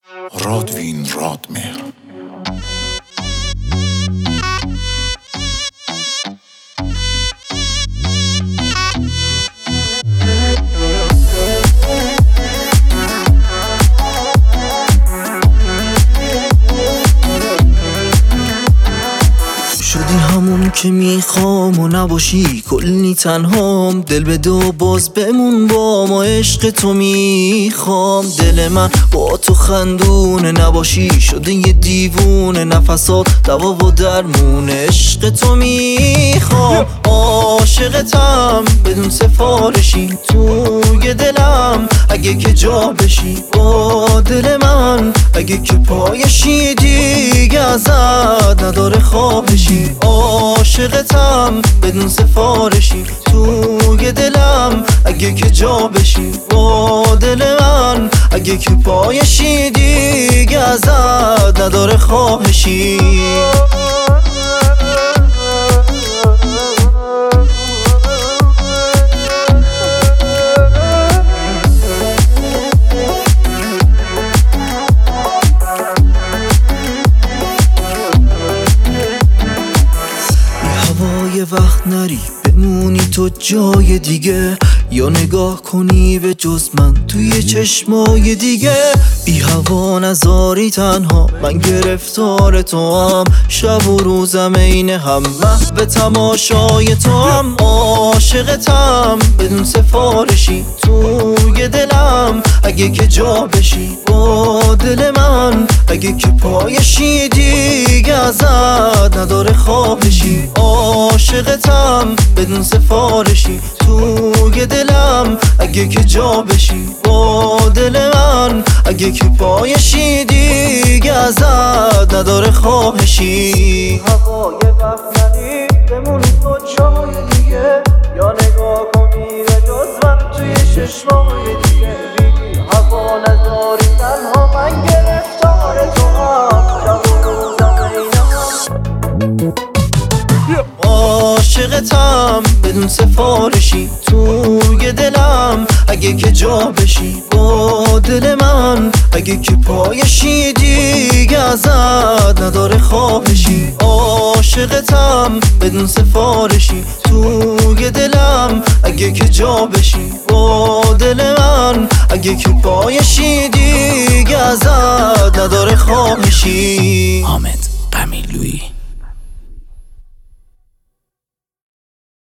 رادوین رادمهر. شدی همون که میخوام و نباشی کلی تنهام، دل بده و باز بمون با ما، عشق تو میخوام. دل من با تو خندونه، نباشی شده یه دیوونه، نفسات دوا و درمون، عشق تو میخوام. عاشقتم بدون سفارشی توی دلم، اگه که جا بشی با دل من، اگه که پایشی دیگه ازت نداره خواهشی. عاشقتم بدون سفارشی توی دلم، اگه که جا بشی با دل من، اگه که پایشی دیگه ازت نداره خواهشی. یه وقت نری بمونی تو جای دیگه، یا نگاه کنی به جز من توی چشمای دیگه. بی هوا نذاری تنها، من گرفتار تو هم، شب و روزم عین هم، محو تماشای تو هم. عاشقتم بدون سفارشی توی دلم، اگه که جا بشی با دل من، اگه که پایشی دیگه ازت نداره خواهشی. عاشقتم بدون سفارشی توی دلم، اگه که جا بشی با دل من، اگه که پایشی دیگه ازت نداره خواهشی. هوای وقت نری بمونی تو جای دیگه، یا نگاه کنی به جز من توی چشمای دیگه. بگی هوا نذاری تنها، من گرفتار تو هم، شب و روزم عین هم. عاشقتم بدون سفارشی توی دلم، اگه که جا بشی با دل من، اگه که پایشی دیگه ازت نداره خواهشی. عاشقتم بدون سفارشی توی دلم، اگه که جا بشی با دل من، اگه که پایشی دیگه ازت نداره خواهشی. حامد قمیلویی.